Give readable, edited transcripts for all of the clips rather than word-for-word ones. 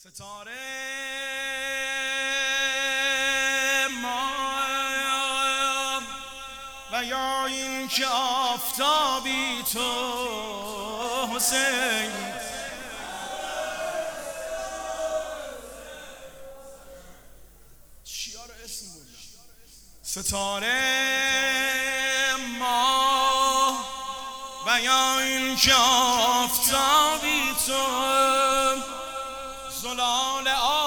ستاره ما و یا این که آفتابی تو حسین، چیا رو اسم بردم؟ ستاره ما و یا این که آفتابی تو، زلال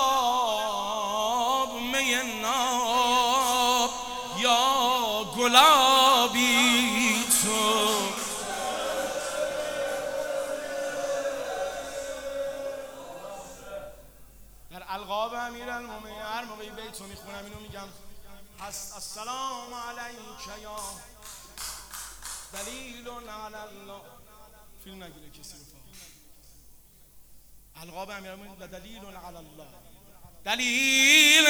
آب می ناب یا گلابی تو. در القاب امیرالمومنین هر موقع این بیت رو میخونم اینو میگم: السلام علیک یا دلیل علی الله. فیلم نگیره کسی رو. القاب امیرالمومنین و دلیل علی الله، دلیل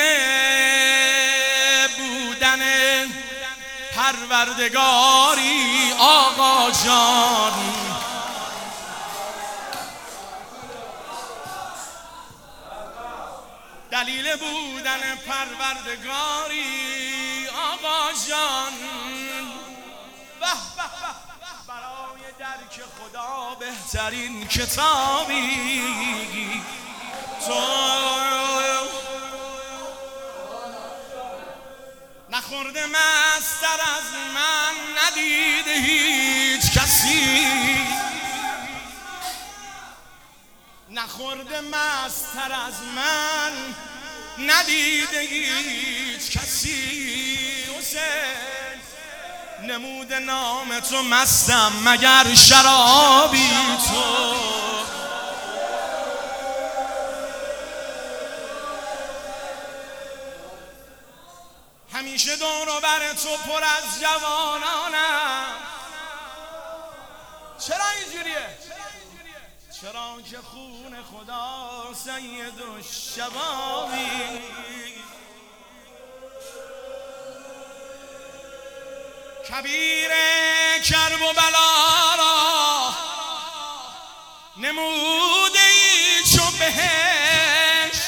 بودن پروردگاری آقا جان، دلیل بودن پروردگاری آقا جان. برای درک خدا بهترین کتابی تو. نخورده مستر از من ندیده هیچ کسی، نخورده مستر از من ندیده هیچ کسی. حسین نمود نام تو مستم مگر شرابی تو. همیشه دور و بر تو پر از جوانانم. چرا اینجوریه؟ چرا که خون خدا سید الشبابی. کبیر کرب و بلا را نموده ای چو بهشت،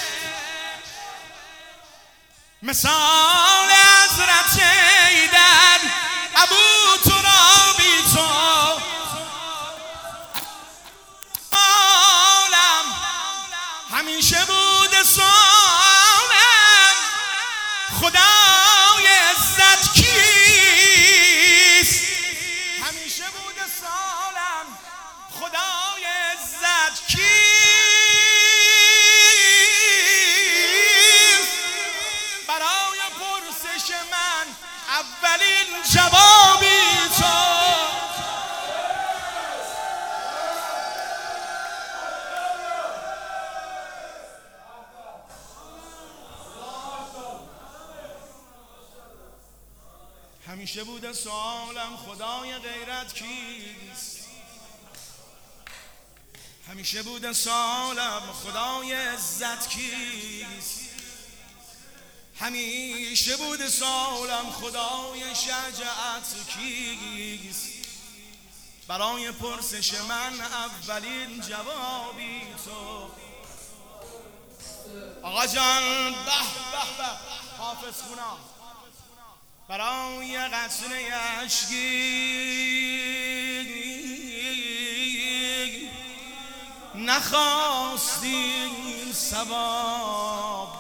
مثال حضرت ایدر ابو ترابی تو. عالم همیشه بوده سالم، خدای عزت کیست؟ همیشه بوده سالم، خدای عزت کیست؟ برای پرسش من اولین جوابی تو. همیشه بوده سوالم خدای غیرت کیست؟ همیشه بوده سوالم خدای عزت کیست؟ همیشه بوده سوالم خدای شجاعت کیست؟ برای پرسش من اولین جوابی تو. آقا جان به به به حافظ خونا، برای قطره اشکی نخواستی ثواب،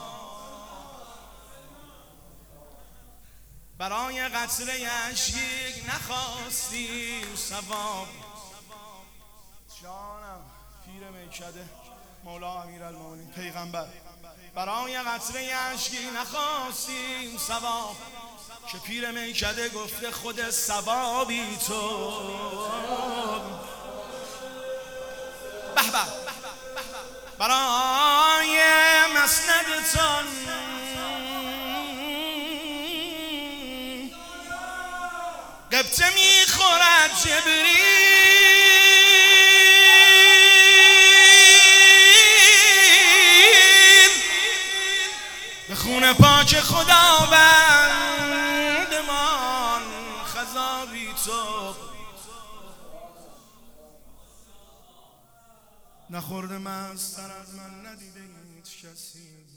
برای قطره اشکی نخواستی ثواب. جانم پیر میکده مولا امیرالمومنین پیغمبر، برای قطره اشکی نخواستیم ثواب، که پیر میکده گفته خود ثوابی تو. به به برای مسندتان قبطه میخورد جبریل، به خون پاک خداوندمان خضابی تو. نخورده مستر از من ندیده هیچ کسی